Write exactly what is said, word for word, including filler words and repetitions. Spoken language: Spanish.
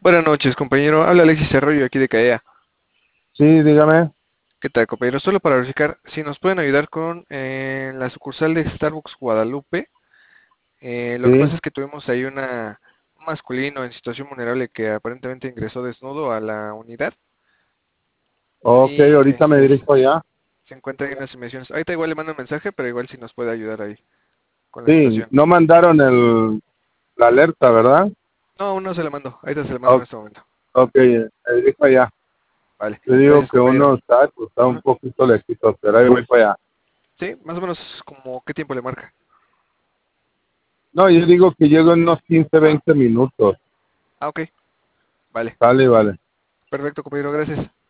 Buenas noches, compañero. Habla Alexis Arroyo aquí de CAEA. Sí, dígame. ¿Qué tal, compañero? Solo para verificar si nos pueden ayudar con eh, la sucursal de Starbucks Guadalupe. Eh, lo que pasa Sí. es que tuvimos ahí una, un masculino en situación vulnerable que aparentemente ingresó desnudo a la unidad Ok, y ahorita me este, s- dirijo allá. se encuentra ahí en las inmediaciones. Ahorita igual le mando un mensaje, pero igual si nos puede ayudar ahí con la Sí, situación. no mandaron el, la alerta, ¿verdad? No, aún no se le mando. Ahorita se le mando en O- este momento. ok, me dirijo allá. Vale. Le digo Gracias, que compañero. uno está, pues, está un Ajá. poquito lejito, pero ahí voy para allá. Sí, más o menos como qué tiempo le marca. No, yo digo que llego en unos quince, veinte minutos. Ah, ok. Vale. Sale, vale. Perfecto, compañero. Gracias.